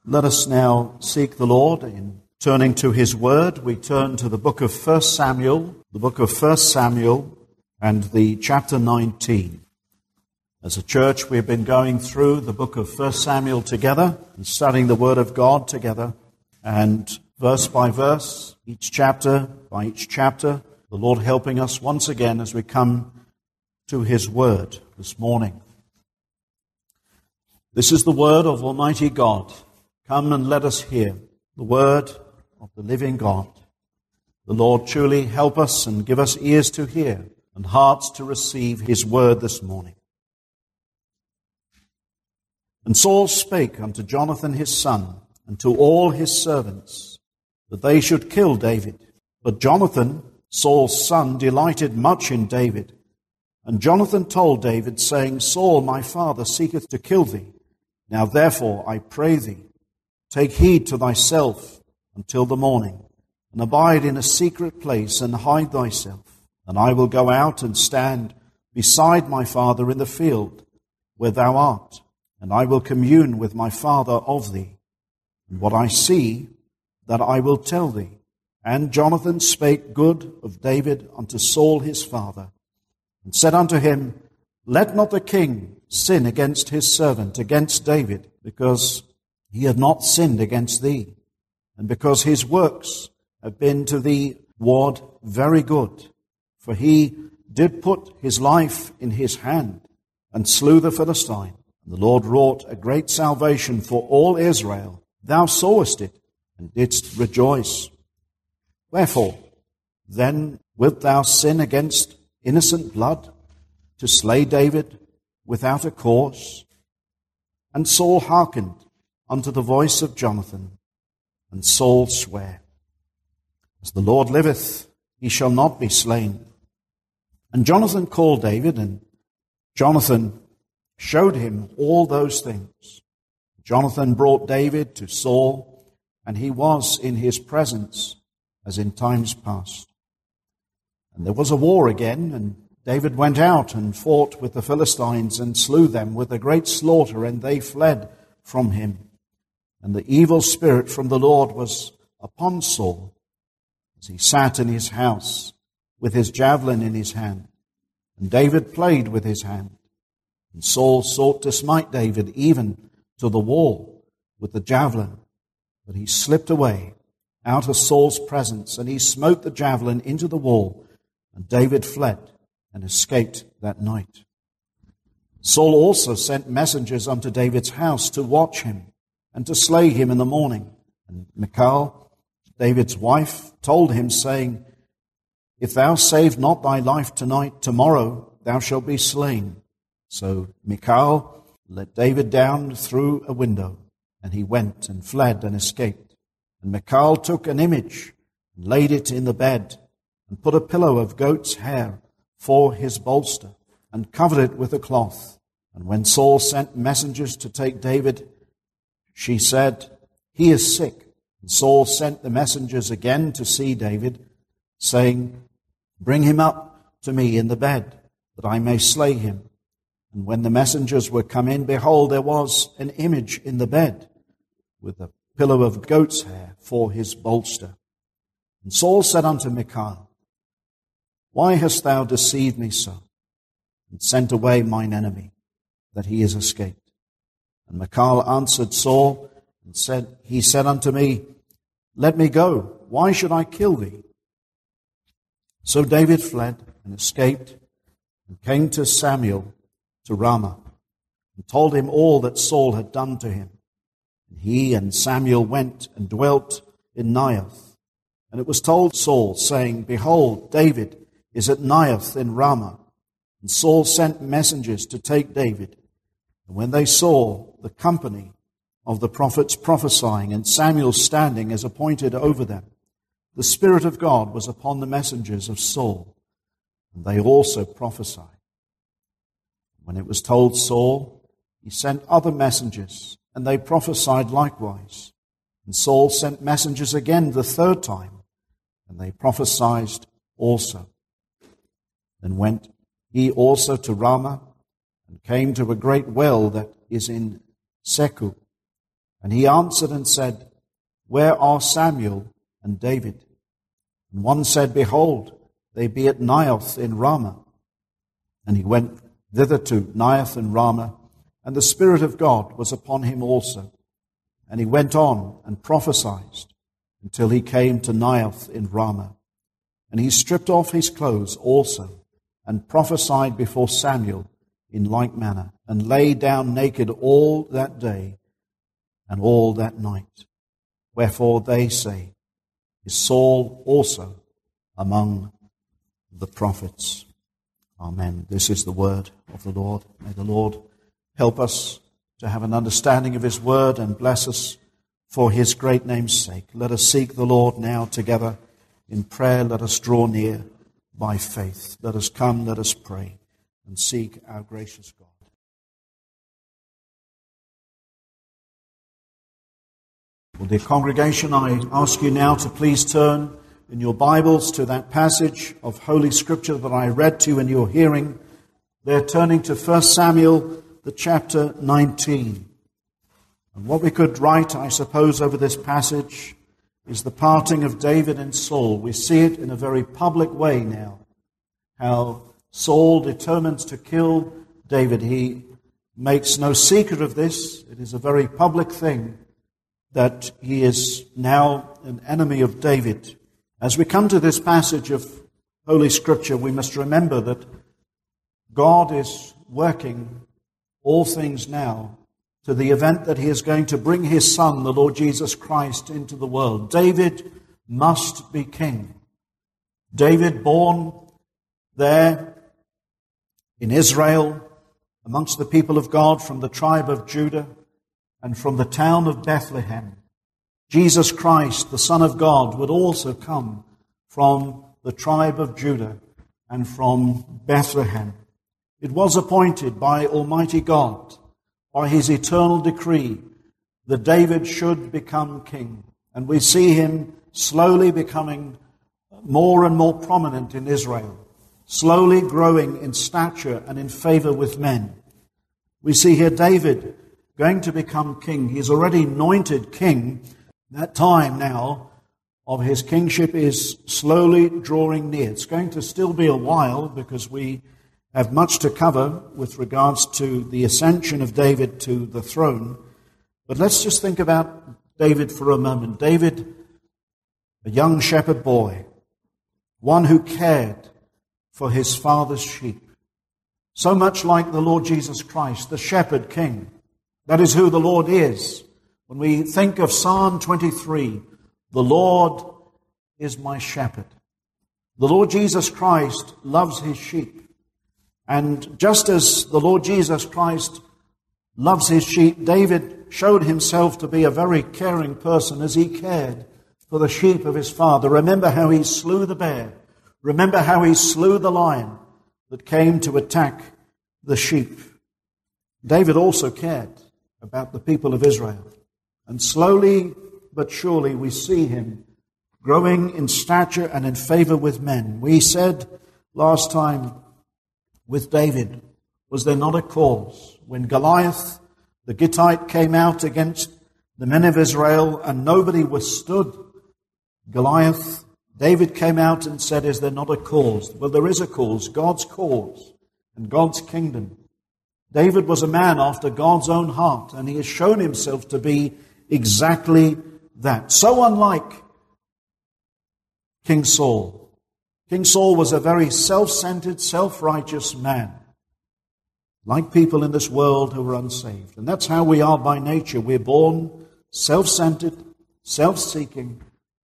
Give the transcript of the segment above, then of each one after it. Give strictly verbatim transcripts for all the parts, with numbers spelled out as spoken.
Let us now seek the Lord in turning to his word. We turn to the book of First Samuel, the book of First Samuel and the chapter nineteen. As a church, we've been going through the book of First Samuel together and studying the word of God together. And verse by verse, each chapter by each chapter, the Lord helping us once again as we come to his word this morning. This is the word of Almighty God. Come and let us hear the word of the living God. The Lord truly help us and give us ears to hear and hearts to receive his word this morning. And Saul spake unto Jonathan his son and to all his servants, that they should kill David. But Jonathan, Saul's son, delighted much in David. And Jonathan told David, saying, Saul my father seeketh to kill thee. Now therefore I pray thee, take heed to thyself until the morning, and abide in a secret place, and hide thyself. And I will go out and stand beside my father in the field where thou art, and I will commune with my father of thee. And what I see, that I will tell thee. And Jonathan spake good of David unto Saul his father, and said unto him, Let not the king sin against his servant, against David, because he had not sinned against thee, and because his works have been to thee ward very good. For he did put his life in his hand, and slew the Philistine. And the Lord wrought a great salvation for all Israel. Thou sawest it, and didst rejoice. Wherefore, then wilt thou sin against innocent blood, to slay David without a cause? And Saul hearkened unto the voice of Jonathan, and Saul sware, As the Lord liveth, he shall not be slain. And Jonathan called David, and Jonathan showed him all those things. Jonathan brought David to Saul, and he was in his presence as in times past. And there was a war again, and David went out and fought with the Philistines and slew them with a great slaughter, and they fled from him. And the evil spirit from the Lord was upon Saul, as he sat in his house with his javelin in his hand. And David played with his hand. And Saul sought to smite David even to the wall with the javelin. But he slipped away out of Saul's presence, and he smote the javelin into the wall. And David fled and escaped that night. Saul also sent messengers unto David's house to watch him and to slay him in the morning. And Michal, David's wife, told him, saying, If thou save not thy life tonight, tomorrow thou shalt be slain. So Michal let David down through a window, and he went and fled and escaped. And Michal took an image and laid it in the bed, and put a pillow of goat's hair for his bolster, and covered it with a cloth. And when Saul sent messengers to take David, she said, He is sick. And Saul sent the messengers again to see David, saying, Bring him up to me in the bed, that I may slay him. And when the messengers were come in, behold, there was an image in the bed, with a pillow of goat's hair for his bolster. And Saul said unto Michal, Why hast thou deceived me so, and sent away mine enemy, that he is escaped? And Michal answered Saul, and said, He said unto me, Let me go, why should I kill thee? So David fled and escaped, and came to Samuel to Ramah, and told him all that Saul had done to him. And he and Samuel went and dwelt in Naioth. And it was told Saul, saying, Behold, David is at Naioth in Ramah. And Saul sent messengers to take David. And when they saw the company of the prophets prophesying, and Samuel standing as appointed over them, the Spirit of God was upon the messengers of Saul, and they also prophesied. When it was told Saul, he sent other messengers, and they prophesied likewise. And Saul sent messengers again the third time, and they prophesied also. Then went he also to Ramah, and came to a great well that is in Seku. And he answered and said, Where are Samuel and David? And one said, Behold, they be at Naioth in Ramah. And he went thither to Naioth in Ramah, and the Spirit of God was upon him also. And he went on and prophesied until he came to Naioth in Ramah. And he stripped off his clothes also, and prophesied before Samuel in like manner, and lay down naked all that day and all that night. Wherefore they say, Is Saul also among the prophets? Amen. This is the word of the Lord. May the Lord help us to have an understanding of his word and bless us for his great name's sake. Let us seek the Lord now together in prayer. Let us draw near by faith. Let us come, let us pray, and seek our gracious God. Well, dear congregation, I ask you now to please turn in your Bibles to that passage of Holy Scripture that I read to you in your hearing. They're turning to First Samuel, the chapter nineteen. And what we could write, I suppose, over this passage is the parting of David and Saul. We see it in a very public way now, how Saul determines to kill David. He makes no secret of this. It is a very public thing that he is now an enemy of David. As we come to this passage of Holy Scripture, we must remember that God is working all things now to the event that he is going to bring his Son, the Lord Jesus Christ, into the world. David must be king. David, born there in Israel, amongst the people of God from the tribe of Judah and from the town of Bethlehem. Jesus Christ, the Son of God, would also come from the tribe of Judah and from Bethlehem. It was appointed by Almighty God, by his eternal decree, that David should become king. And we see him slowly becoming more and more prominent in Israel, slowly growing in stature and in favor with men. We see here David going to become king. He's already anointed king. That time now of his kingship is slowly drawing near. It's going to still be a while because we have much to cover with regards to the ascension of David to the throne. But let's just think about David for a moment. David, a young shepherd boy, one who cared for his father's sheep. So much like the Lord Jesus Christ, the shepherd king. That is who the Lord is. When we think of Psalm twenty-three, the Lord is my shepherd. The Lord Jesus Christ loves his sheep. And just as the Lord Jesus Christ loves his sheep, David showed himself to be a very caring person as he cared for the sheep of his father. Remember how he slew the bear. Remember how he slew the lion that came to attack the sheep. David also cared about the people of Israel. And slowly but surely we see him growing in stature and in favor with men. We said last time with David, was there not a cause when Goliath, the Gittite, came out against the men of Israel and nobody withstood Goliath? David came out and said, is there not a cause? Well, there is a cause, God's cause and God's kingdom. David was a man after God's own heart, and he has shown himself to be exactly that. So unlike King Saul. King Saul was a very self-centered, self-righteous man, like people in this world who are unsaved. And that's how we are by nature. We're born self-centered, self-seeking.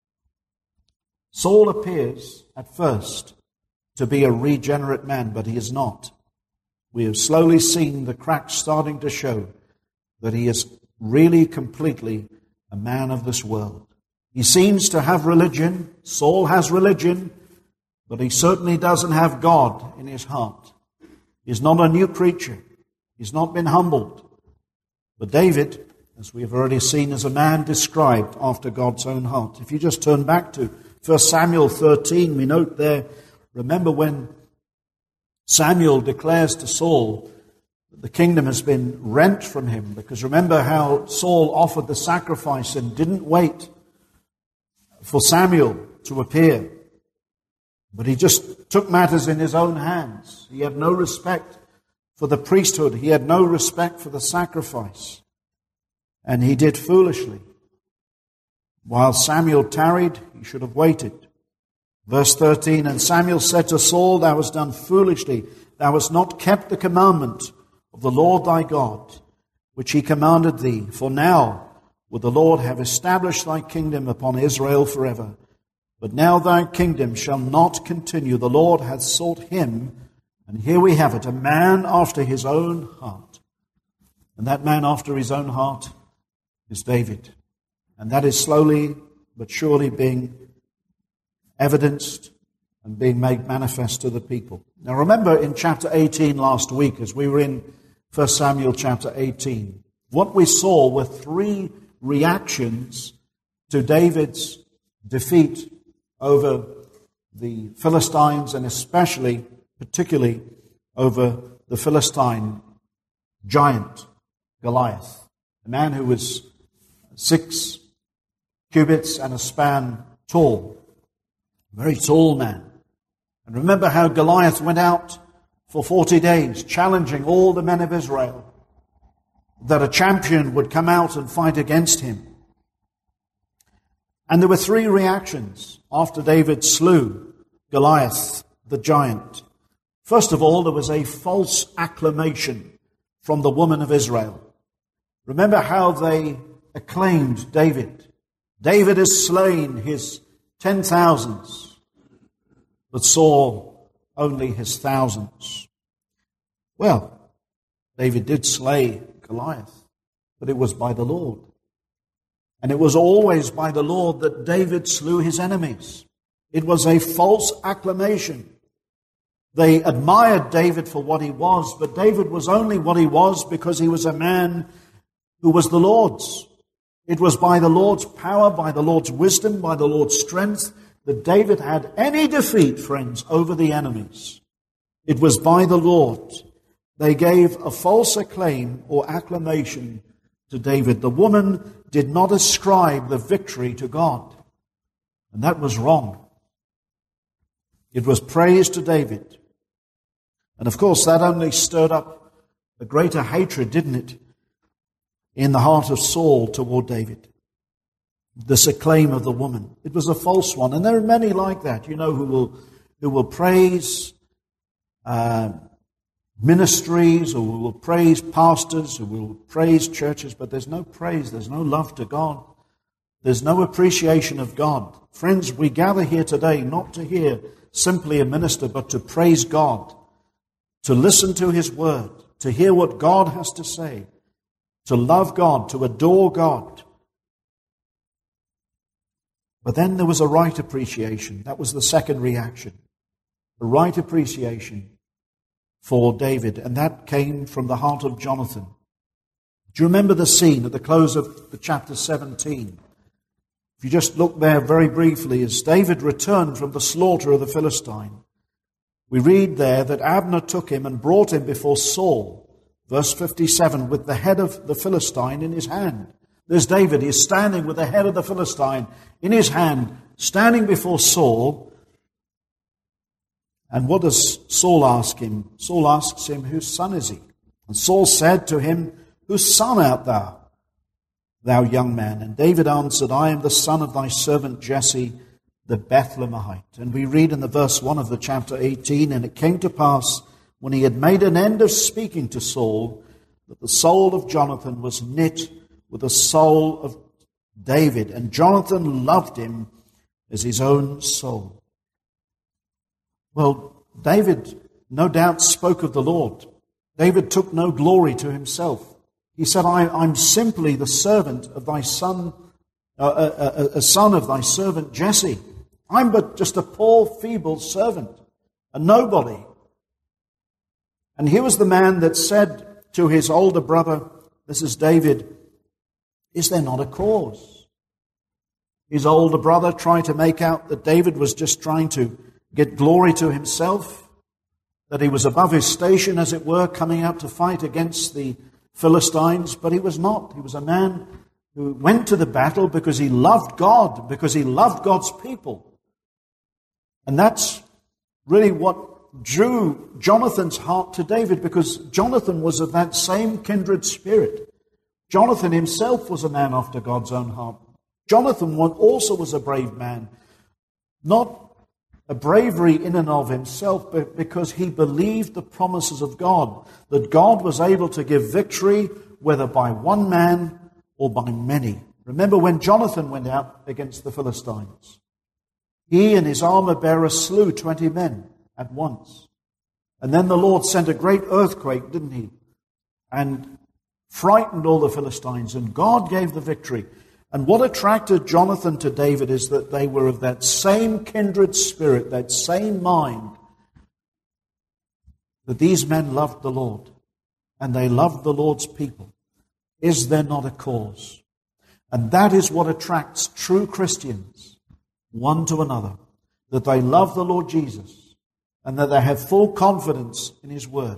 Saul appears at first to be a regenerate man, but he is not. We have slowly seen the cracks starting to show that he is really completely a man of this world. He seems to have religion. Saul has religion, but he certainly doesn't have God in his heart. He's not a new creature. He's not been humbled. But David, as we have already seen, is a man described after God's own heart. If you just turn back to First Samuel thirteen, we note there, remember when Samuel declares to Saul The kingdom has been rent from him, because remember how Saul offered the sacrifice and didn't wait for Samuel to appear. But he just took matters in his own hands. He had no respect for the priesthood. He had no respect for the sacrifice. And he did foolishly. While Samuel tarried, he should have waited. Verse thirteen, and Samuel said to Saul, thou hast done foolishly. Thou hast not kept the commandment of the Lord thy God, which he commanded thee. For now would the Lord have established thy kingdom upon Israel forever. But now thy kingdom shall not continue. The Lord hath sought him, and here we have it, a man after his own heart. And that man after his own heart is David. And that is slowly but surely being evidenced and being made manifest to the people. Now remember in chapter eighteen last week, as we were in First Samuel chapter eighteen, what we saw were three reactions to David's defeat over the Philistines, and especially, particularly, over the Philistine giant, Goliath, a man who was six cubits and a span tall, a very tall man. And remember how Goliath went out for forty days, challenging all the men of Israel, that a champion would come out and fight against him. And there were three reactions after David slew Goliath, the giant. First of all, there was a false acclamation from the women of Israel. Remember how they acclaimed David. David has slain his ten thousands, but Saul only his thousands. Well, David did slay Goliath, but it was by the Lord. And it was always by the Lord that David slew his enemies. It was a false acclamation. They admired David for what he was, but David was only what he was because he was a man who was the Lord's. It was by the Lord's power, by the Lord's wisdom, by the Lord's strength that David had any defeat, friends, over the enemies. It was by the Lord. They gave a false acclaim or acclamation to David. The woman did not ascribe the victory to God. And that was wrong. It was praise to David. And of course, that only stirred up a greater hatred, didn't it, in the heart of Saul toward David. This acclaim of the woman. It was a false one. And there are many like that, you know, who will, who will praise uh, ministries, or who will praise pastors, who will praise churches, but there's no praise, there's no love to God. There's no appreciation of God. Friends, we gather here today not to hear simply a minister, but to praise God, to listen to his word, to hear what God has to say, to love God, to adore God. But then there was a right appreciation. That was the second reaction. A right appreciation for David, and that came from the heart of Jonathan. Do you remember the scene at the close of the chapter seventeen? If you just look there very briefly, as David returned from the slaughter of the Philistine, we read there that Abner took him and brought him before Saul. Verse fifty-seven, with the head of the Philistine in his hand. There's David, he's standing with the head of the Philistine in his hand, standing before Saul. And what does Saul ask him? Saul asks him, whose son is he? And Saul said to him, whose son art thou, thou young man? And David answered, I am the son of thy servant Jesse, the Bethlehemite. And we read in the verse one of the chapter eighteen, and it came to pass, when he had made an end of speaking to Saul, that the soul of Jonathan was knit with the soul of David, and Jonathan loved him as his own soul. Well, David no doubt spoke of the Lord. David took no glory to himself. He said, I, I'm simply the servant of thy son, uh, a, a, a son of thy servant Jesse. I'm but just a poor, feeble servant, a nobody. And here was the man that said to his older brother, this is David, is there not a cause? His older brother tried to make out that David was just trying to get glory to himself, that he was above his station, as it were, coming out to fight against the Philistines, but he was not. He was a man who went to the battle because he loved God, because he loved God's people. And that's really what drew Jonathan's heart to David, because Jonathan was of that same kindred spirit. Jonathan himself was a man after God's own heart. Jonathan also was a brave man, not a bravery in and of himself, but because he believed the promises of God, that God was able to give victory, whether by one man or by many. Remember when Jonathan went out against the Philistines, he and his armor bearer slew twenty men at once. And then the Lord sent a great earthquake, didn't he? And frightened all the Philistines, and God gave the victory. And what attracted Jonathan to David is that they were of that same kindred spirit, that same mind, that these men loved the Lord, and they loved the Lord's people. Is there not a cause? And that is what attracts true Christians one to another, that they love the Lord Jesus, and that they have full confidence in his word.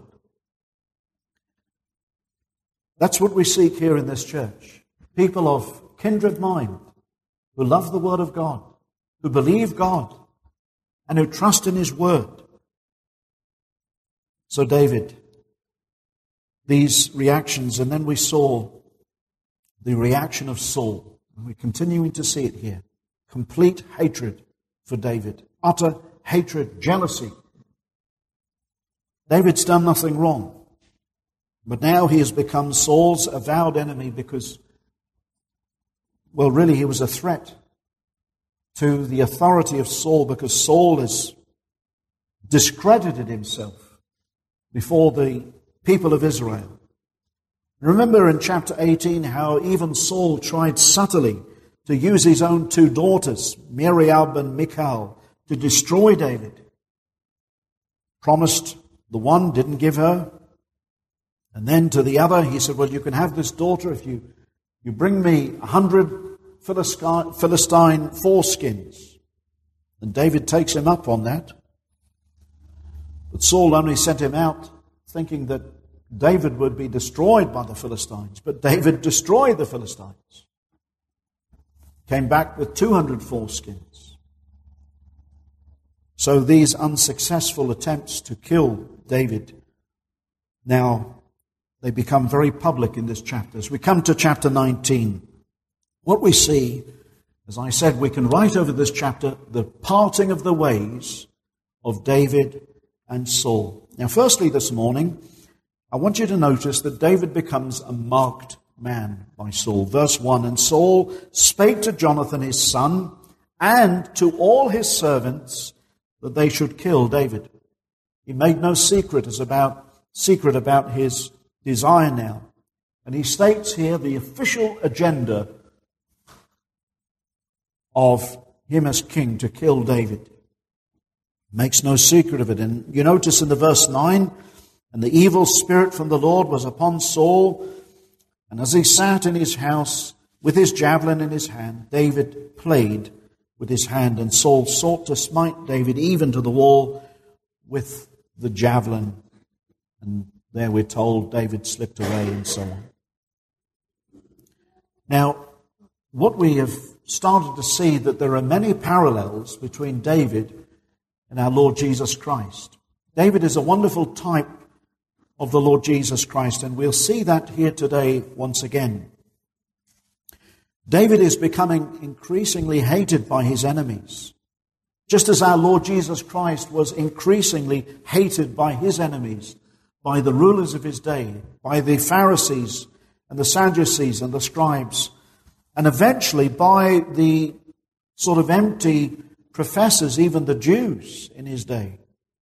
That's what we seek here in this church. People of kindred mind, who love the word of God, who believe God, and who trust in his word. So David, these reactions, and then we saw the reaction of Saul. And we're continuing to see it here. Complete hatred for David. Utter hatred, jealousy. David's done nothing wrong. But now he has become Saul's avowed enemy because, well, really he was a threat to the authority of Saul, because Saul has discredited himself before the people of Israel. Remember in chapter eighteen how even Saul tried subtly to use his own two daughters, Meriab and Michal, to destroy David. Promised the one, didn't give her. And then to the other, he said, well, you can have this daughter if you, you bring me a hundred Philistine, Philistine foreskins. And David takes him up on that. But Saul only sent him out thinking that David would be destroyed by the Philistines. But David destroyed the Philistines. Came back with two hundred foreskins. So these unsuccessful attempts to kill David, now they become very public in this chapter. As we come to chapter nineteen, what we see, as I said, we can write over this chapter the parting of the ways of David and Saul. Now, firstly, this morning, I want you to notice that David becomes a marked man by Saul. Verse one, and Saul spake to Jonathan his son and to all his servants that they should kill David. He made no secret as about secret about his desire now. And he states here the official agenda of him as king to kill David. Makes no secret of it. And you notice in the verse nine, and the evil spirit from the Lord was upon Saul, and as he sat in his house with his javelin in his hand, David played with his hand, and Saul sought to smite David even to the wall with the javelin. And there we're told David slipped away and so on. Now, what we have started to see, that there are many parallels between David and our Lord Jesus Christ. David is a wonderful type of the Lord Jesus Christ, and we'll see that here today once again. David is becoming increasingly hated by his enemies, just as our Lord Jesus Christ was increasingly hated by his enemies, by the rulers of his day, by the Pharisees and the Sadducees and the scribes, and eventually by the sort of empty professors, even the Jews in his day.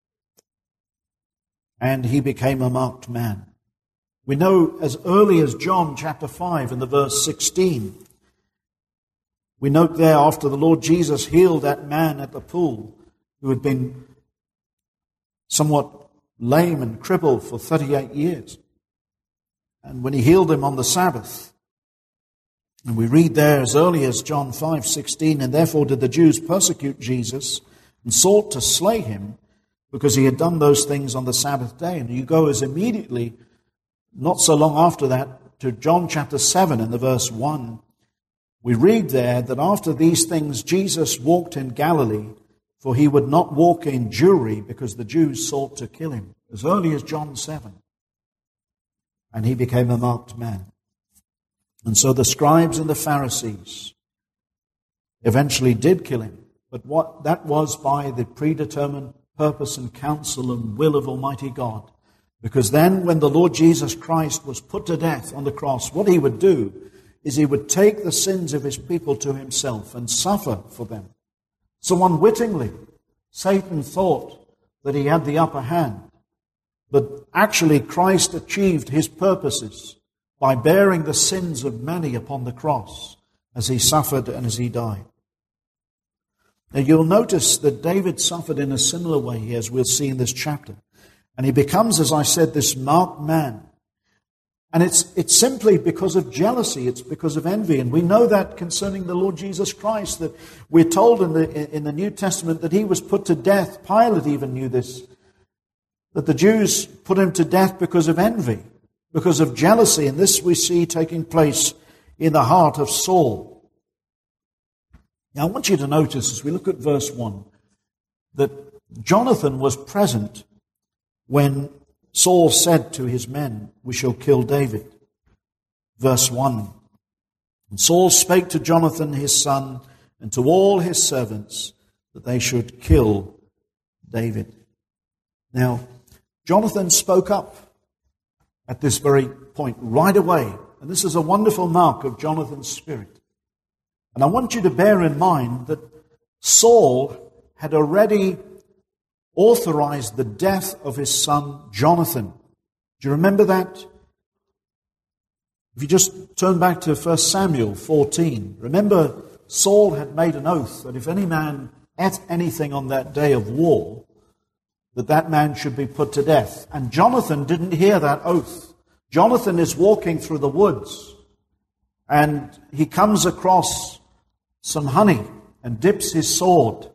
And he became a marked man. We know as early as John chapter five in the verse sixteen, we note there, after the Lord Jesus healed that man at the pool who had been somewhat lame and crippled for thirty-eight years. And when he healed him on the Sabbath, and we read there as early as John five sixteen, and therefore did the Jews persecute Jesus and sought to slay him, because he had done those things on the Sabbath day. And you go as immediately, not so long after that, to John chapter seven in the verse one. We read there that after these things Jesus walked in Galilee, for he would not walk in Jewry because the Jews sought to kill him, as early as John seven. And he became a marked man. And so the scribes and the Pharisees eventually did kill him. But what that was by the predetermined purpose and counsel and will of Almighty God. Because then when the Lord Jesus Christ was put to death on the cross, what he would do is he would take the sins of his people to himself and suffer for them. So unwittingly, Satan thought that he had the upper hand. But actually Christ achieved his purposes by bearing the sins of many upon the cross as he suffered and as he died. Now you'll notice that David suffered in a similar way, as we'll see in this chapter. And he becomes, as I said, this marked man. And it's it's simply because of jealousy, it's because of envy. And we know that concerning the Lord Jesus Christ, that we're told in the in the New Testament that he was put to death. Pilate even knew this, that the Jews put him to death because of envy, because of jealousy. And this we see taking place in the heart of Saul. Now I want you to notice, as we look at verse one, that Jonathan was present when Saul said to his men, "We shall kill David." Verse one, "And Saul spake to Jonathan his son and to all his servants that they should kill David." Now, Jonathan spoke up at this very point right away. And this is a wonderful mark of Jonathan's spirit. And I want you to bear in mind that Saul had already authorized the death of his son Jonathan. Do you remember that? If you just turn back to First Samuel fourteen, remember Saul had made an oath that if any man ate anything on that day of war, that that man should be put to death. And Jonathan didn't hear that oath. Jonathan is walking through the woods and he comes across some honey and dips his sword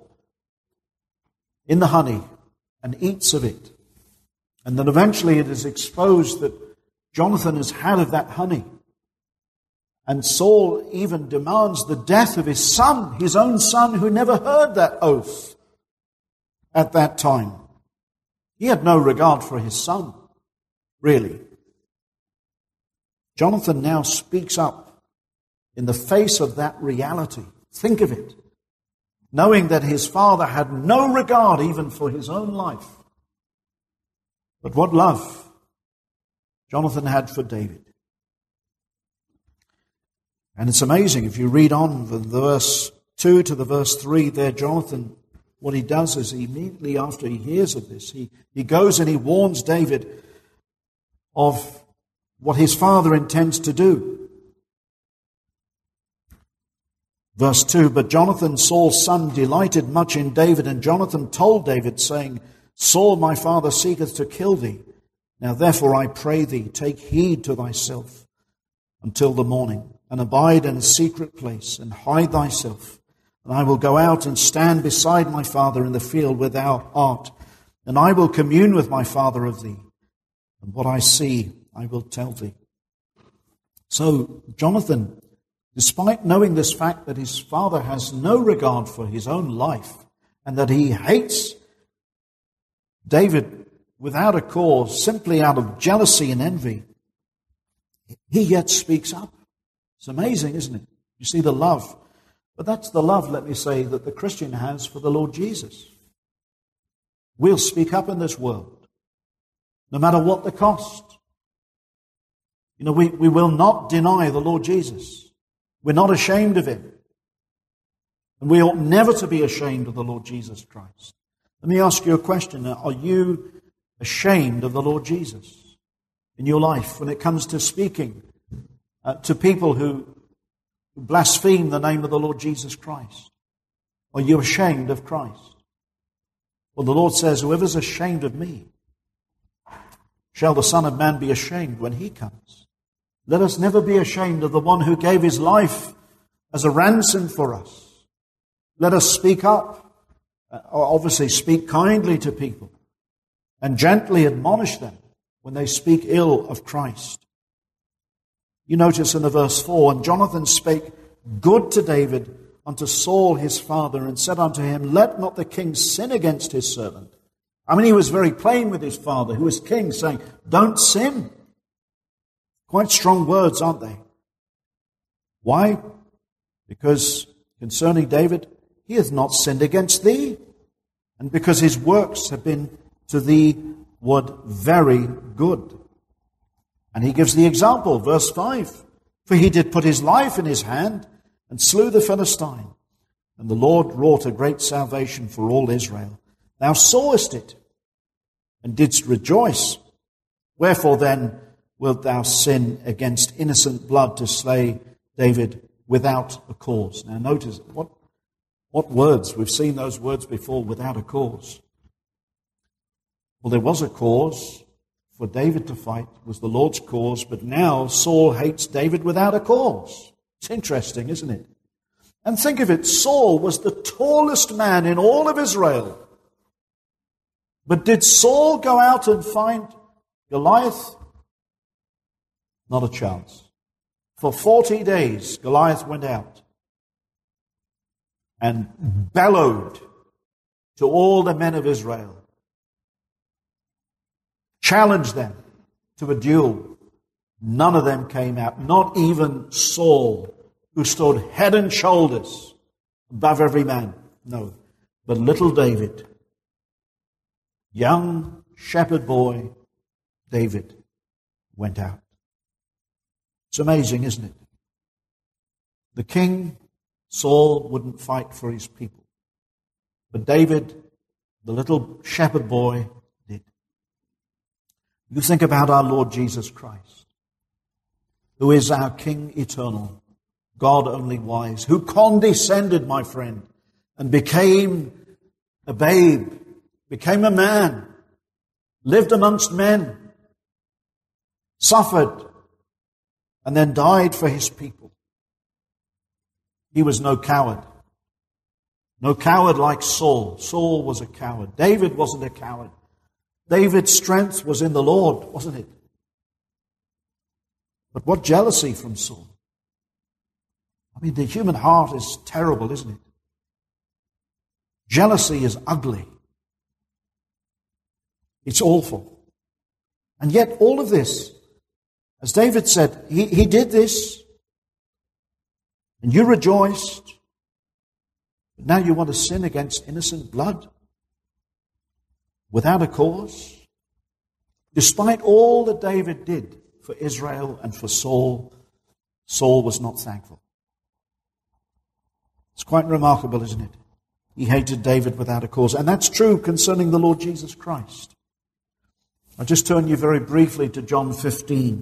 in the honey and eats of it. And then eventually it is exposed that Jonathan has had of that honey. And Saul even demands the death of his son, his own son, who never heard that oath at that time. He had no regard for his son, really. Jonathan now speaks up in the face of that reality. Think of it. Knowing that his father had no regard even for his own life. But what love Jonathan had for David. And it's amazing, if you read on from the verse two to the verse three there, Jonathan, what he does is he immediately after he hears of this, he, he goes and he warns David of what his father intends to do. Verse two, "But Jonathan, Saul's son, delighted much in David, and Jonathan told David, saying, Saul my father seeketh to kill thee. Now therefore I pray thee, take heed to thyself until the morning, and abide in a secret place, and hide thyself. And I will go out and stand beside my father in the field where thou art, and I will commune with my father of thee, and what I see I will tell thee." So Jonathan, despite knowing this fact that his father has no regard for his own life, and that he hates David without a cause, simply out of jealousy and envy, he yet speaks up. It's amazing, isn't it? You see the love. But that's the love, let me say, that the Christian has for the Lord Jesus. We'll speak up in this world, no matter what the cost. You know, we, we will not deny the Lord Jesus. We're not ashamed of him. And we ought never to be ashamed of the Lord Jesus Christ. Let me ask you a question. Are you ashamed of the Lord Jesus in your life when it comes to speaking uh, to people who blaspheme the name of the Lord Jesus Christ? Are you ashamed of Christ? Well, the Lord says, "Whoever's ashamed of me, shall the Son of Man be ashamed when he comes." Let us never be ashamed of the one who gave his life as a ransom for us. Let us speak up. Uh, obviously, speak kindly to people. and gently admonish them when they speak ill of Christ. You notice in the verse four, and Jonathan spake good to David unto Saul his father, and said unto him, let not the king sin against his servant. I mean, he was very plain with his father, who was king, saying, don't sin. Quite strong words, aren't they? Why? Because concerning David, he hath not sinned against thee, and because his works have been to thee word very good. And he gives the example, verse five. For he did put his life in his hand, and slew the Philistine. And the Lord wrought a great salvation for all Israel. Thou sawest it, and didst rejoice. Wherefore then wilt thou sin against innocent blood to slay David without a cause? Now notice, what, what words? We've seen those words before, without a cause. Well, there was a cause for David to fight, was the Lord's cause, but now Saul hates David without a cause. It's interesting, isn't it? And think of it, Saul was the tallest man in all of Israel. But did Saul go out and find Goliath? Not a chance. For forty days, Goliath went out and bellowed to all the men of Israel, challenged them to a duel. None of them came out, not even Saul, who stood head and shoulders above every man. No, but little David, young shepherd boy David, went out. It's amazing, isn't it? The king, Saul, wouldn't fight for his people. But David, the little shepherd boy, did. You think about our Lord Jesus Christ, who is our King eternal, God only wise, who condescended, my friend, and became a babe, became a man, lived amongst men, suffered, and then died for his people. He was no coward. No coward like Saul. Saul was a coward. David wasn't a coward. David's strength was in the Lord, wasn't it? But what jealousy from Saul. I mean, the human heart is terrible, isn't it? Jealousy is ugly. It's awful. And yet all of this, as David said, he, he did this, and you rejoiced, but now you want to sin against innocent blood without a cause? Despite all that David did for Israel and for Saul, Saul was not thankful. It's quite remarkable, isn't it? He hated David without a cause. And that's true concerning the Lord Jesus Christ. I'll just turn you very briefly to John fifteen.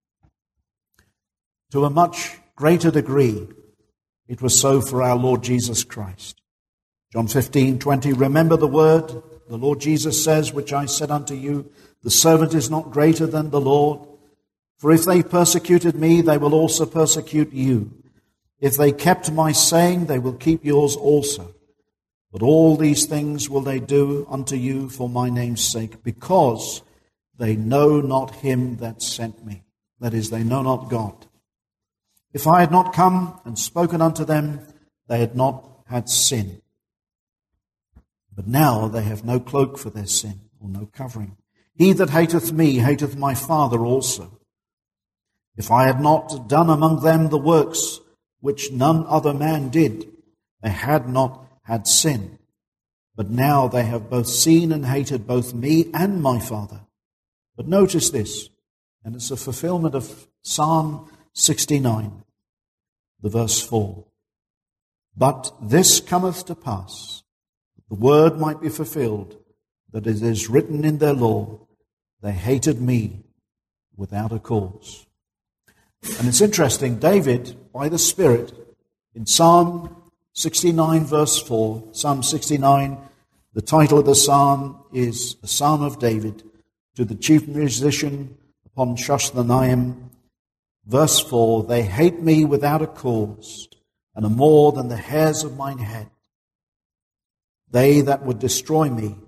To a much greater degree, it was so for our Lord Jesus Christ. John fifteen twenty, remember the word, the Lord Jesus says, which I said unto you, the servant is not greater than the Lord. For if they persecuted me, they will also persecute you. If they kept my saying, they will keep yours also. But all these things will they do unto you for my name's sake, because they know not him that sent me. That is, they know not God. If I had not come and spoken unto them, they had not had sin. But now they have no cloak for their sin, or no covering. He that hateth me hateth my Father also. If I had not done among them the works which none other man did, they had not had sin. But now they have both seen and hated both me and my Father. But notice this, and it's a fulfillment of Psalm sixty-nine, the verse four. But this cometh to pass, that the word might be fulfilled, that it is written in their law, they hated me without a cause. And it's interesting, David, by the Spirit, in Psalm sixty-nine, verse four, Psalm sixty-nine, the title of the psalm is a Psalm of David, to the chief musician upon Shoshthanim, verse four, they hate me without a cause, and are more than the hairs of mine head. They that would destroy me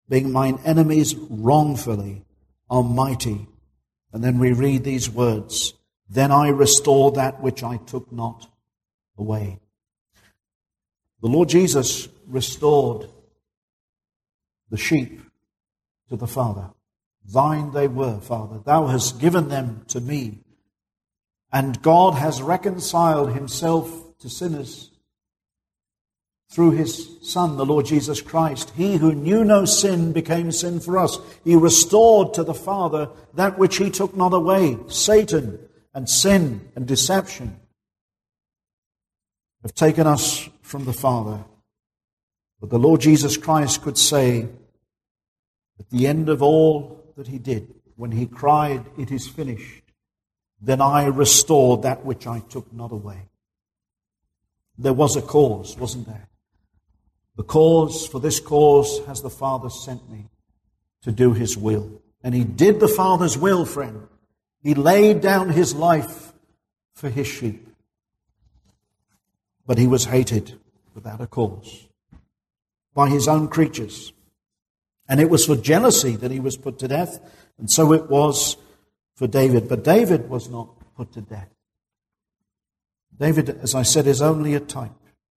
being mine enemies wrongfully, are mighty. And then we read these words, then I restore that which I took not away. The Lord Jesus restored the sheep to the Father. Thine they were, Father. Thou hast given them to me. And God has reconciled himself to sinners through his Son, the Lord Jesus Christ. He who knew no sin became sin for us. He restored to the Father that which he took not away. Satan and sin and deception have taken us from the Father. But the Lord Jesus Christ could say, at the end of all that he did, when he cried, it is finished, then I restored that which I took not away. There was a cause, wasn't there? The cause, for this cause has the Father sent me, to do his will. And he did the Father's will, friend. He laid down his life for his sheep. But he was hated without a cause by his own creatures. And it was for jealousy that he was put to death. And so it was for David. But David was not put to death. David, as I said, is only a type.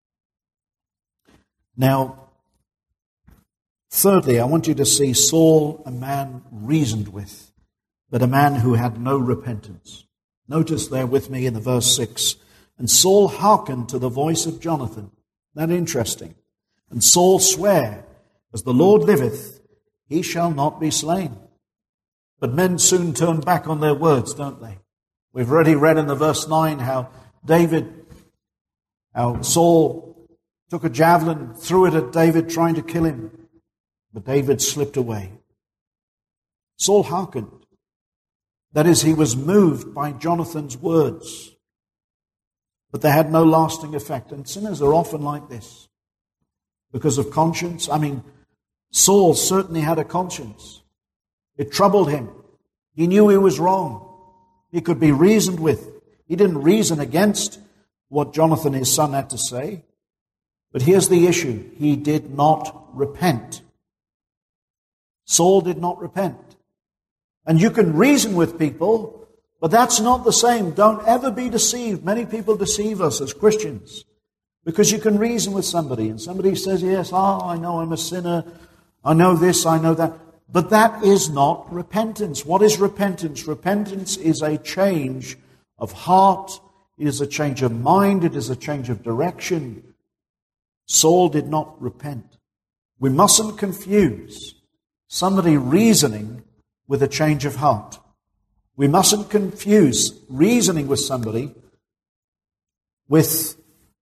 Now, thirdly, I want you to see Saul, a man reasoned with, but a man who had no repentance. Notice there with me in the verse six, and Saul hearkened to the voice of Jonathan. Isn't that interesting? And Saul sware, as the Lord liveth, he shall not be slain. But men soon turn back on their words, don't they? We've already read in the verse nine how David, how Saul took a javelin, threw it at David, trying to kill him. But David slipped away. Saul hearkened. That is, he was moved by Jonathan's words. But they had no lasting effect. And sinners are often like this. Because of conscience. I mean, Saul certainly had a conscience. It troubled him. He knew he was wrong. He could be reasoned with. He didn't reason against what Jonathan, his son, had to say. But here's the issue. He did not repent. Saul did not repent. And you can reason with people, but that's not the same. Don't ever be deceived. Many people deceive us as Christians because you can reason with somebody and somebody says, yes, oh, I know I'm a sinner. I know this, I know that. But that is not repentance. What is repentance? Repentance is a change of heart. It is a change of mind. It is a change of direction. Saul did not repent. We mustn't confuse somebody reasoning with a change of heart. We mustn't confuse reasoning with somebody with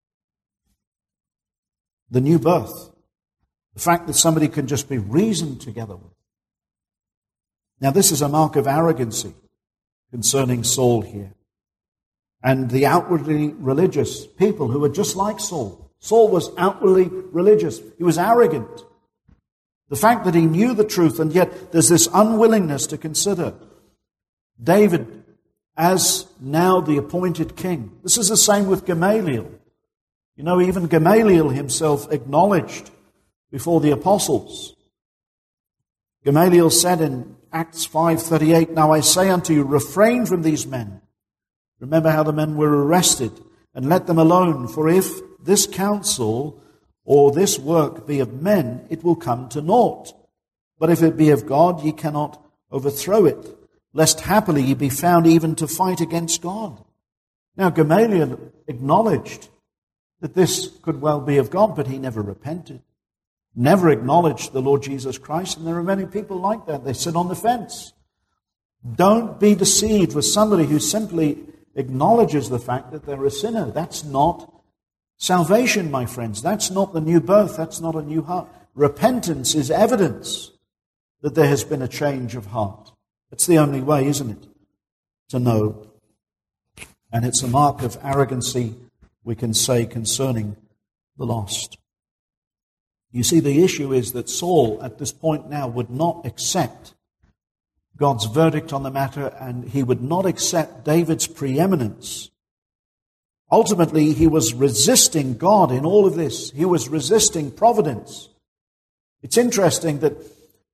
the new birth. The fact that somebody can just be reasoned together with. Now, this is a mark of arrogancy concerning Saul here. And the outwardly religious people who were just like Saul. Saul was outwardly religious. He was arrogant. The fact that he knew the truth, and yet there's this unwillingness to consider David as now the appointed king. This is the same with Gamaliel. You know, even Gamaliel himself acknowledged before the apostles. Gamaliel said in Acts five thirty-eight, now I say unto you, refrain from these men. Remember how the men were arrested, and let them alone, for if this counsel or this work be of men, it will come to naught. But if it be of God, ye cannot overthrow it, lest happily ye be found even to fight against God. Now Gamaliel acknowledged that this could well be of God, but he never repented. Never acknowledged the Lord Jesus Christ, and there are many people like that. They sit on the fence. Don't be deceived with somebody who simply acknowledges the fact that they're a sinner. That's not salvation, my friends. That's not the new birth. That's not a new heart. Repentance is evidence that there has been a change of heart. It's the only way, isn't it, to know. And it's a mark of arrogancy, we can say, concerning the lost. You see, the issue is that Saul, at this point now, would not accept God's verdict on the matter, and he would not accept David's preeminence. Ultimately, he was resisting God in all of this. He was resisting providence. It's interesting that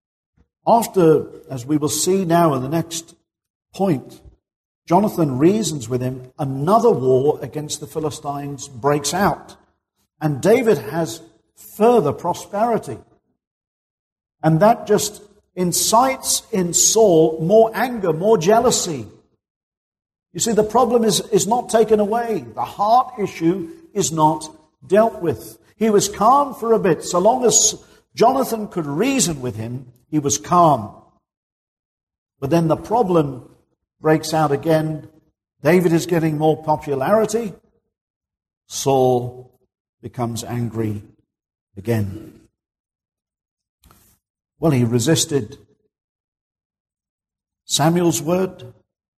After, as we will see now in the next point, Jonathan reasons with him, another war against the Philistines breaks out. And David has further prosperity. And that just incites in Saul more anger, more jealousy. You see, the problem is, is not taken away. The heart issue is not dealt with. He was calm for a bit. So long as Jonathan could reason with him, he was calm. But then the problem breaks out again. David is getting more popularity. Saul becomes angry again. Well, he resisted Samuel's word.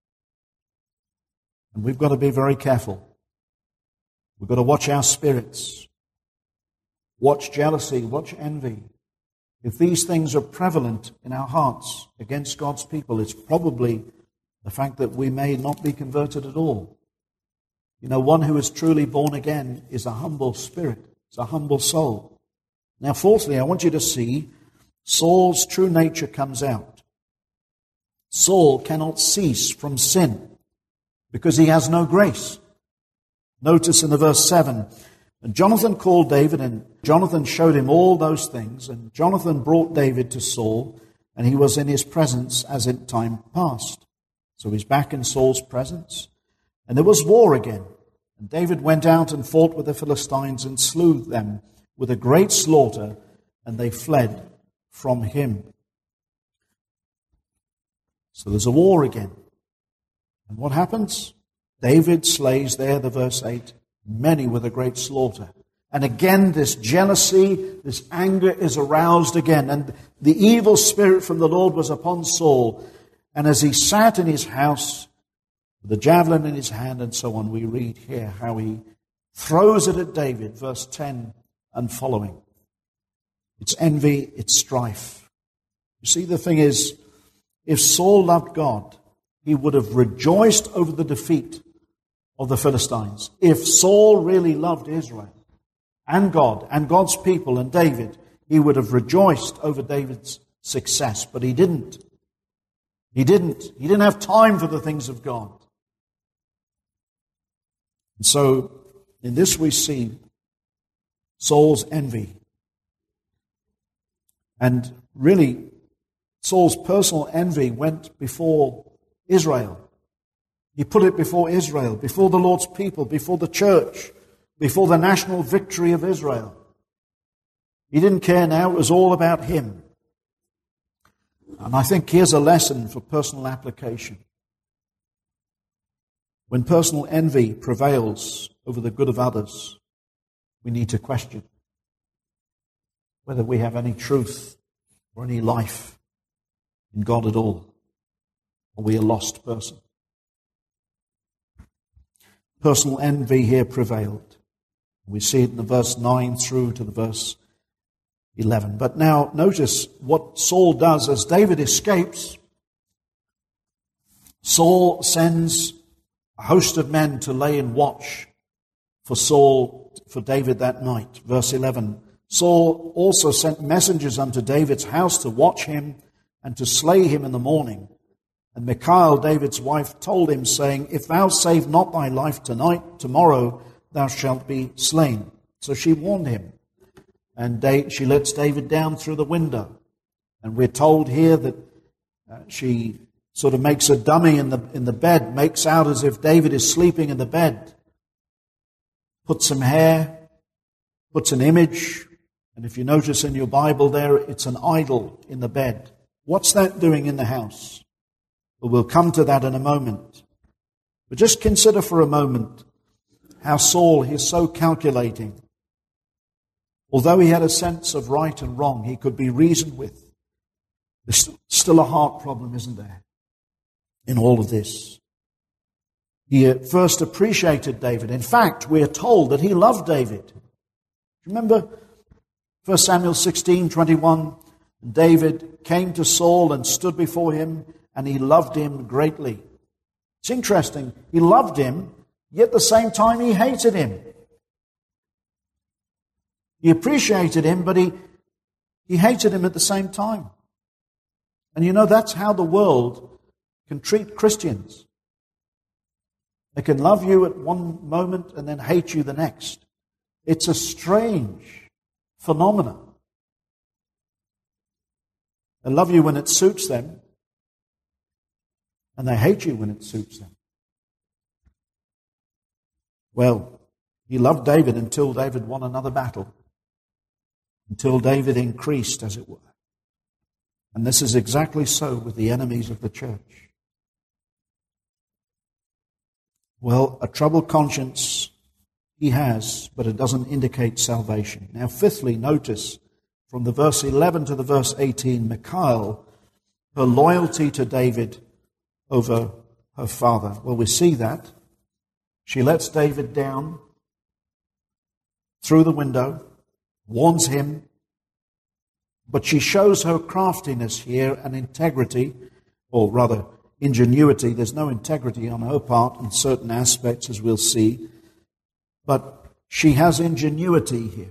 And we've got to be very careful. We've got to watch our spirits. Watch jealousy, watch envy. If these things are prevalent in our hearts against God's people, it's probably the fact that we may not be converted at all. You know, one who is truly born again is a humble spirit. It's a humble soul. Now, fourthly, I want you to see Saul's true nature comes out. Saul cannot cease from sin because he has no grace. Notice in the verse seven, and Jonathan called David, and Jonathan showed him all those things, and Jonathan brought David to Saul, and he was in his presence as in time past. So he's back in Saul's presence, and there was war again. And David went out and fought with the Philistines and slew them with a great slaughter, and they fled from him. So there's a war again. And what happens? David slays there, the verse eight, many with a great slaughter. And again, this jealousy, this anger is aroused again. And the evil spirit from the Lord was upon Saul. And as he sat in his house, with the javelin in his hand and so on, we read here how he throws it at David, verse ten and following. It's envy, it's strife. You see, the thing is, if Saul loved God, he would have rejoiced over the defeat of the Philistines. If Saul really loved Israel and God and God's people and David, he would have rejoiced over David's success. But he didn't. He didn't. He didn't have time for the things of God. And so, in this we see Saul's envy. And really, Saul's personal envy went before Israel. He put it before Israel, before the Lord's people, before the church, before the national victory of Israel. He didn't care now. It was all about him. And I think here's a lesson for personal application. When personal envy prevails over the good of others, we need to question whether we have any truth or any life in God at all, or we are a lost person. Personal envy here prevailed. We see it in the verse nine through to the verse eleven. But now notice what Saul does as David escapes. Saul sends a host of men to lay in watch for Saul, for David that night. Verse eleven. Saul also sent messengers unto David's house to watch him and to slay him in the morning. And Michal, David's wife, told him, saying, If thou save not thy life tonight, tomorrow thou shalt be slain. So she warned him. And she lets David down through the window. And we're told here that uh, she sort of makes a dummy in the in the bed, makes out as if David is sleeping in the bed. Puts some hair, puts an image, and if you notice in your Bible there, it's an idol in the bed. What's that doing in the house? Well, we'll come to that in a moment. But just consider for a moment how Saul is so calculating. Although he had a sense of right and wrong, he could be reasoned with. There's still a heart problem, isn't there, in all of this? He at first appreciated David. In fact, we are told that he loved David. Remember First Samuel sixteen twenty-one, David came to Saul and stood before him, and he loved him greatly. It's interesting. He loved him, yet at the same time he hated him. He appreciated him, but he, he hated him at the same time. And you know, that's how the world can treat Christians. They can love you at one moment and then hate you the next. It's a strange phenomenon. They love you when it suits them, and they hate you when it suits them. Well, he loved David until David won another battle, until David increased, as it were. And this is exactly so with the enemies of the church. Well, a troubled conscience he has, but it doesn't indicate salvation. Now, fifthly, notice from the verse eleven to the verse eighteen, Michal, her loyalty to David over her father. Well, we see that. She lets David down through the window, warns him, but she shows her craftiness here and integrity, or rather ingenuity. There's no integrity on her part in certain aspects, as we'll see, but she has ingenuity here,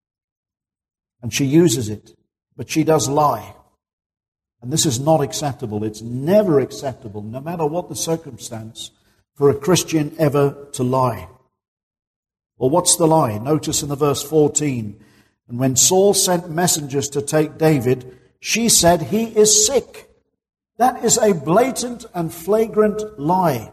and she uses it, but she does lie. And this is not acceptable. It's never acceptable, no matter what the circumstance, for a Christian ever to lie. Well, what's the lie? Notice in the verse fourteen, and when Saul sent messengers to take David, she said, he is sick. That is a blatant and flagrant lie.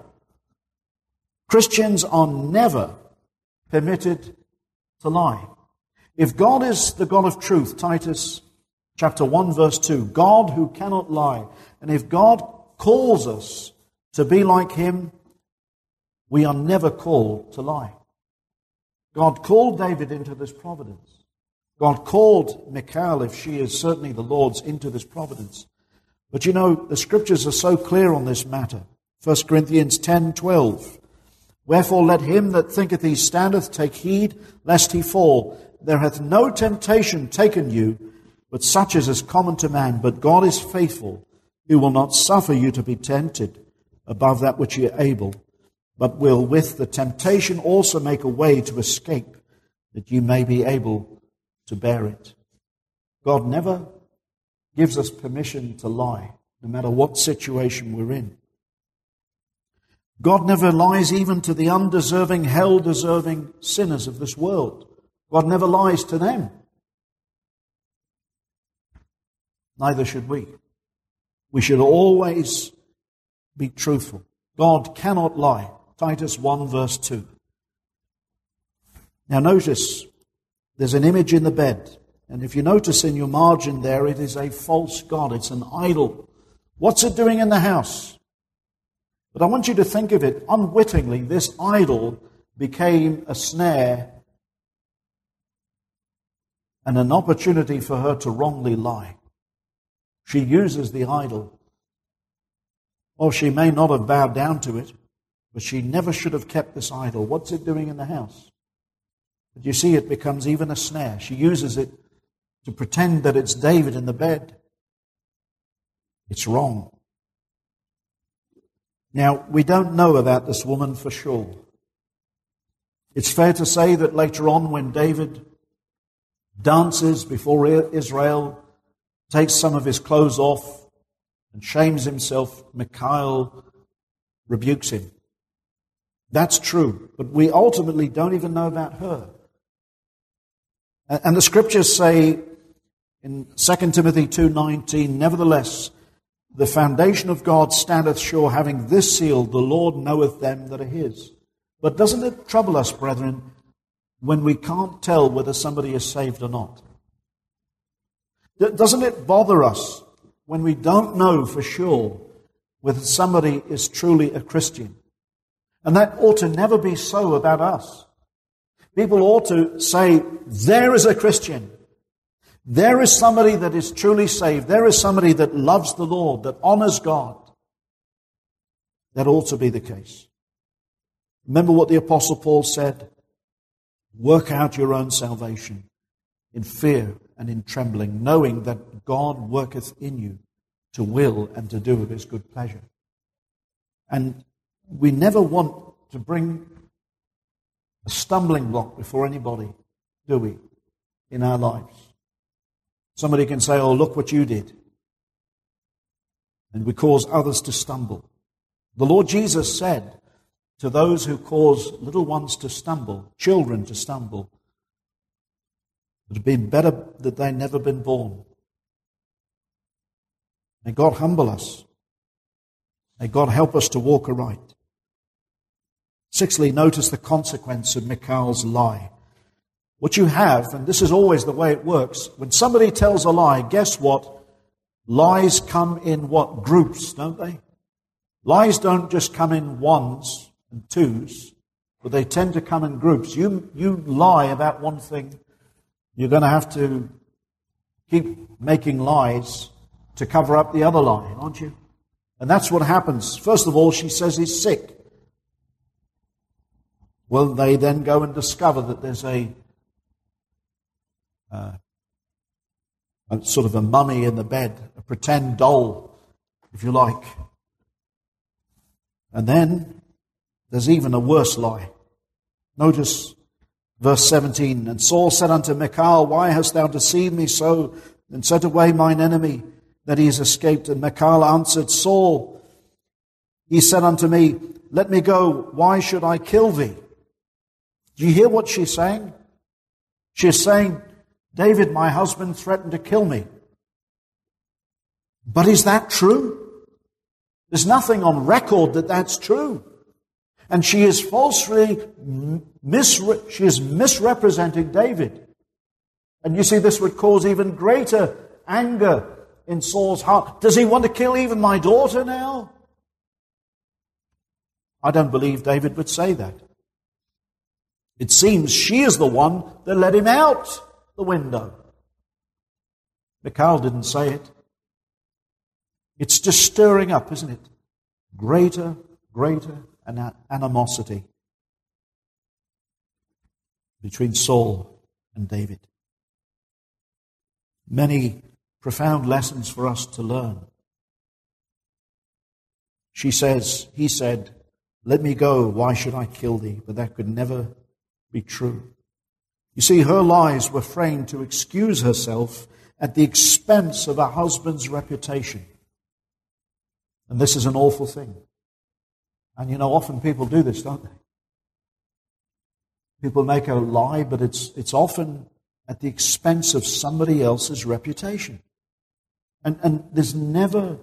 Christians are never permitted to lie. If God is the God of truth, Titus chapter one verse two, God who cannot lie, and if God calls us to be like him, we are never called to lie. God called David into this providence. God called Michal, if she is certainly the Lord's, into this providence. But you know, the scriptures are so clear on this matter. First Corinthians ten twelve. Wherefore let him that thinketh he standeth take heed, lest he fall. There hath no temptation taken you, but such as is common to man. But God is faithful, who will not suffer you to be tempted above that which ye are able, but will with the temptation also make a way to escape, that you may be able to bear it. God never gives us permission to lie, no matter what situation we're in. God never lies even to the undeserving, hell-deserving sinners of this world. God never lies to them. Neither should we. We should always be truthful. God cannot lie. Titus one verse two. Now notice, there's an image in the bed. And if you notice in your margin there, it is a false god. It's an idol. What's it doing in the house? But I want you to think of it, unwittingly, this idol became a snare and an opportunity for her to wrongly lie. She uses the idol. Or she may not have bowed down to it, but she never should have kept this idol. What's it doing in the house? But you see, it becomes even a snare. She uses it to pretend that it's David in the bed. It's wrong. Now, we don't know about this woman for sure. It's fair to say that later on, when David dances before Israel, takes some of his clothes off and shames himself, Michal rebukes him. That's true, but we ultimately don't even know about her. And the scriptures say in Second Timothy two nineteen, nevertheless, the foundation of God standeth sure, having this seal, the Lord knoweth them that are his. But doesn't it trouble us, brethren, when we can't tell whether somebody is saved or not? Doesn't it bother us when we don't know for sure whether somebody is truly a Christian? And that ought to never be so about us. People ought to say, there is a Christian. There is somebody that is truly saved. There is somebody that loves the Lord, that honors God. That ought to be the case. Remember what the Apostle Paul said? Work out your own salvation in fear and in trembling, knowing that God worketh in you to will and to do of his good pleasure. And we never want to bring a stumbling block before anybody, do we, in our lives? Somebody can say, oh, look what you did. and we cause others to stumble. The Lord Jesus said to those who cause little ones to stumble, children to stumble, it would have been better that they never been born. May God humble us. May God help us to walk aright. Sixthly, notice the consequence of Michal's lie. What you have, and this is always the way it works, when somebody tells a lie, guess what? Lies come in what? Groups, don't they? Lies don't just come in ones and twos, but they tend to come in groups. You, you lie about one thing, you're going to have to keep making lies to cover up the other lie, aren't you? And that's what happens. First of all, she says he's sick. Well, they then go and discover that there's a, uh, a sort of a mummy in the bed, a pretend doll, if you like. And then there's even a worse lie. Notice verse seventeen, and Saul said unto Michal, why hast thou deceived me so, and set away mine enemy, that he is escaped? And Michal answered, Saul, he said unto me, let me go, why should I kill thee? Do you hear what she's saying? She's saying, David, my husband, threatened to kill me. But is that true? There's nothing on record that that's true. And she is falsely, misre- she is misrepresenting David. And you see, this would cause even greater anger in Saul's heart. Does he want to kill even my daughter now? I don't believe David would say that. It seems she is the one that let him out the window. Michal didn't say it. It's just stirring up, isn't it? Greater, greater animosity between Saul and David. Many profound lessons for us to learn. She says, he said, let me go, why should I kill thee? But that could never be true. You see, her lies were framed to excuse herself at the expense of her husband's reputation. And this is an awful thing. And you know, often people do this, don't they? People make a lie, but it's it's often at the expense of somebody else's reputation. And and there's never,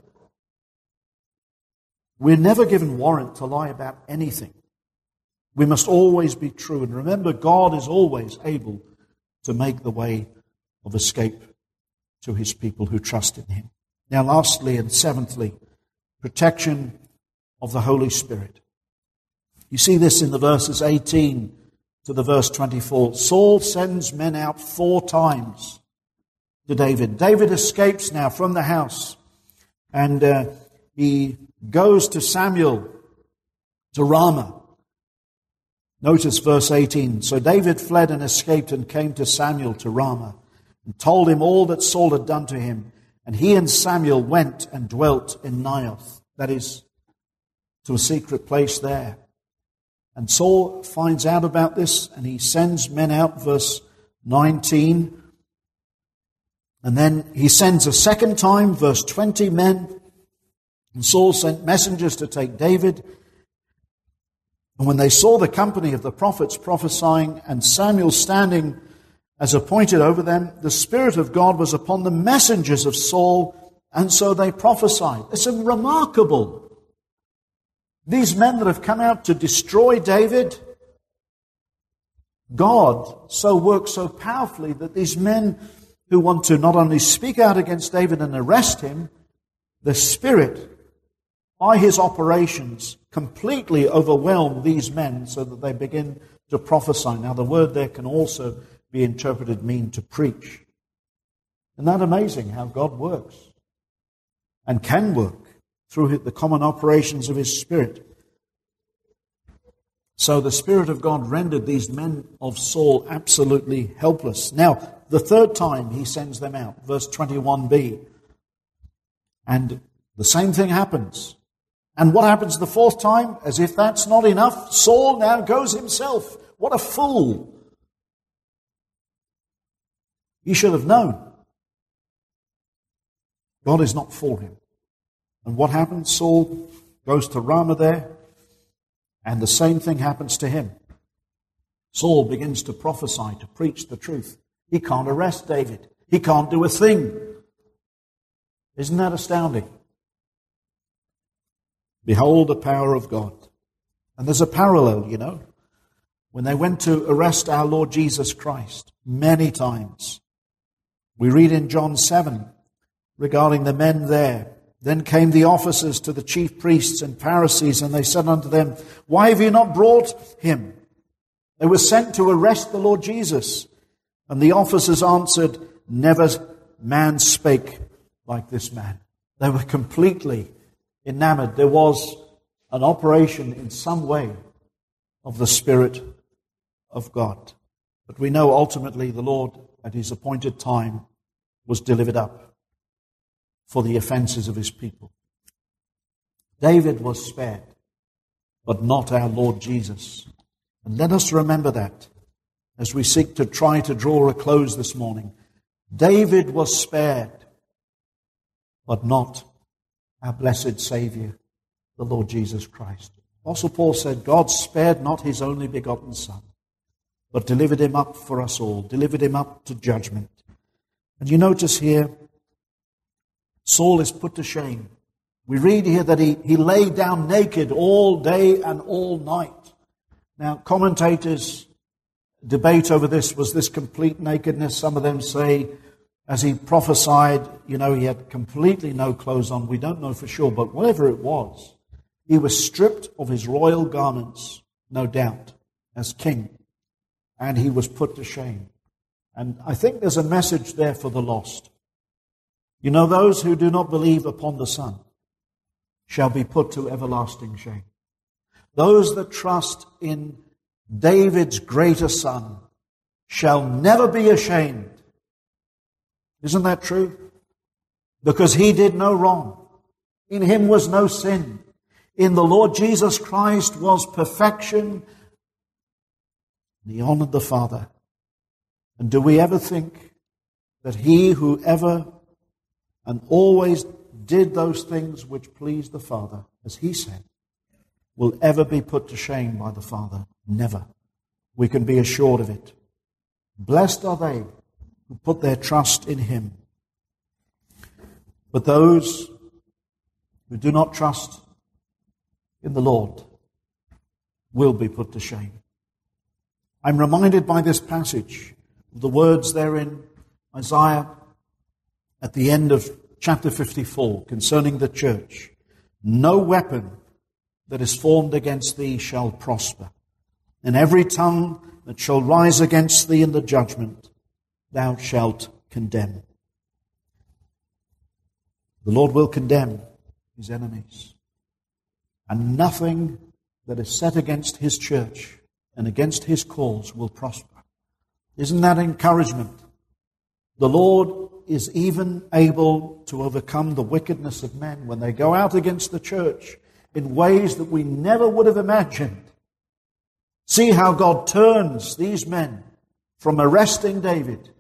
we're never given warrant to lie about anything. We must always be true. And remember, God is always able to make the way of escape to his people who trust in him. Now, lastly and seventhly, protection of the Holy Spirit. You see this in the verses eighteen to the verse twenty-four. Saul sends men out four times to David. David escapes now from the house, and uh, he goes to Samuel, to Ramah. Notice verse eighteen. So David fled and escaped and came to Samuel to Ramah and told him all that Saul had done to him. And he and Samuel went and dwelt in Naioth, that is, to a secret place there. And Saul finds out about this and he sends men out, verse nineteen. And then he sends a second time, verse twenty, men. And Saul sent messengers to take David. And when they saw the company of the prophets prophesying and Samuel standing as appointed over them, the Spirit of God was upon the messengers of Saul, and so they prophesied. It's remarkable. These men that have come out to destroy David, God so works so powerfully that these men who want to not only speak out against David and arrest him, the Spirit, by his operations, completely overwhelm these men so that they begin to prophesy. Now, the word there can also be interpreted mean to preach. Isn't that amazing how God works and can work through the common operations of his Spirit? So the Spirit of God rendered these men of Saul absolutely helpless. Now, the third time he sends them out, verse twenty-one b. And the same thing happens. And what happens the fourth time? As if that's not enough, Saul now goes himself. What a fool. He should have known. God is not for him. And what happens? Saul goes to Ramah there, and the same thing happens to him. Saul begins to prophesy, to preach the truth. He can't arrest David. He can't do a thing. Isn't that astounding? Behold the power of God. And there's a parallel, you know. When they went to arrest our Lord Jesus Christ, many times, we read in John seven regarding the men there. Then came the officers to the chief priests and Pharisees, and they said unto them, Why have you not brought him? They were sent to arrest the Lord Jesus. And the officers answered, Never man spake like this man. They were completely enamored. There was an operation in some way of the Spirit of God. But we know ultimately the Lord, at his appointed time, was delivered up for the offenses of his people. David was spared, but not our Lord Jesus. And let us remember that as we seek to try to draw a close this morning. David was spared, but not our blessed Savior, the Lord Jesus Christ. Apostle Paul said, God spared not his only begotten Son, but delivered him up for us all, delivered him up to judgment. And you notice here, Saul is put to shame. We read here that he, he lay down naked all day and all night. Now, commentators debate over this. Was this complete nakedness? Some of them say, as he prophesied, you know, he had completely no clothes on. We don't know for sure, but whatever it was, he was stripped of his royal garments, no doubt, as king. And he was put to shame. And I think there's a message there for the lost. You know, those who do not believe upon the Son shall be put to everlasting shame. Those that trust in David's greater Son shall never be ashamed. Isn't that true? Because he did no wrong. In him was no sin. In the Lord Jesus Christ was perfection. He honored the Father. And do we ever think that he who ever and always did those things which pleased the Father, as he said, will ever be put to shame by the Father? Never. We can be assured of it. Blessed are they who put their trust in him. But those who do not trust in the Lord will be put to shame. I'm reminded by this passage of the words there in Isaiah at the end of chapter fifty-four concerning the church. No weapon that is formed against thee shall prosper, and every tongue that shall rise against thee in the judgment thou shalt condemn. The Lord will condemn his enemies, and nothing that is set against his church and against his cause will prosper. Isn't that encouragement? The Lord is even able to overcome the wickedness of men when they go out against the church in ways that we never would have imagined. See how God turns these men from arresting David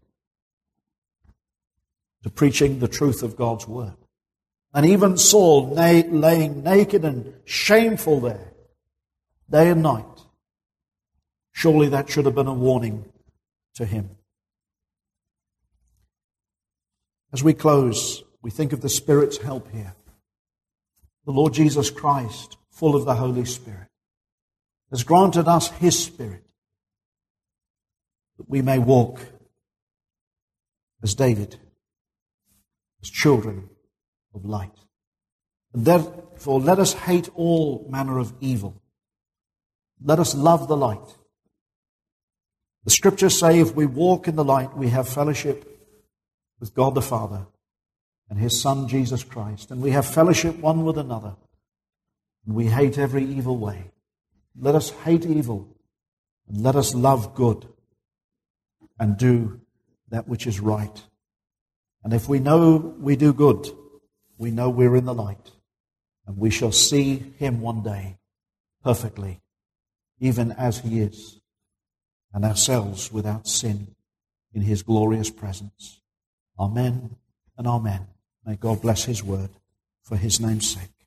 to preaching the truth of God's word. And even Saul na- laying naked and shameful there, day and night. Surely that should have been a warning to him. As we close, we think of the Spirit's help here. The Lord Jesus Christ, full of the Holy Spirit, has granted us his Spirit that we may walk as David, as children of light. And therefore, let us hate all manner of evil. Let us love the light. The Scriptures say if we walk in the light, we have fellowship with God the Father and his Son Jesus Christ. And we have fellowship one with another. And we hate every evil way. Let us hate evil and let us love good and do that which is right. And if we know we do good, we know we're in the light. And we shall see him one day perfectly, even as he is, and ourselves without sin in his glorious presence. Amen and amen. May God bless his word. for his name's sake.